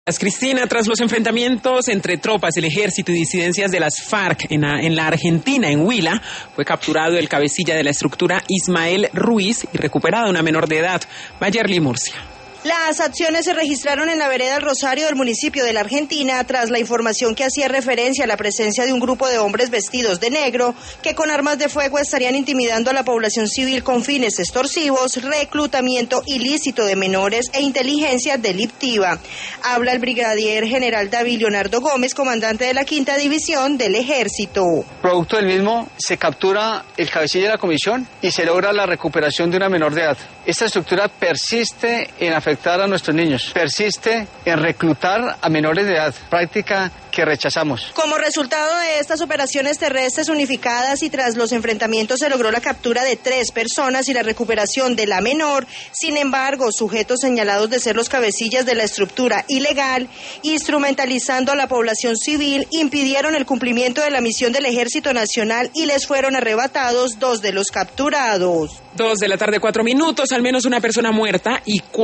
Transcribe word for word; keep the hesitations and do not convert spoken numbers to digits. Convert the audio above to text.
Cristina, tras los enfrentamientos entre tropas del ejército y disidencias de las FARC en la, en la Argentina, en Huila, fue capturado el cabecilla de la estructura Ismael Ruiz y recuperada una menor de edad, Mayerly Murcia. Las acciones se registraron en la vereda El Rosario del municipio de la Argentina tras la información que hacía referencia a la presencia de un grupo de hombres vestidos de negro que con armas de fuego estarían intimidando a la población civil con fines extorsivos, reclutamiento ilícito de menores e inteligencia delictiva. Habla el brigadier general David Leonardo Gómez, comandante de la quinta división del ejército. Producto del mismo se captura el cabecilla de la comisión y se logra la recuperación de una menor de edad. Esta estructura persiste en afectar a nuestros niños, persiste en reclutar a menores de edad, práctica que rechazamos. Como resultado de estas operaciones terrestres unificadas y tras los enfrentamientos se logró la captura de tres personas y la recuperación de la menor. Sin embargo, sujetos señalados de ser los cabecillas de la estructura ilegal, instrumentalizando a la población civil, impidieron el cumplimiento de la misión del Ejército Nacional y les fueron arrebatados dos de los capturados. Dos de la tarde, cuatro minutos, al menos una persona muerta y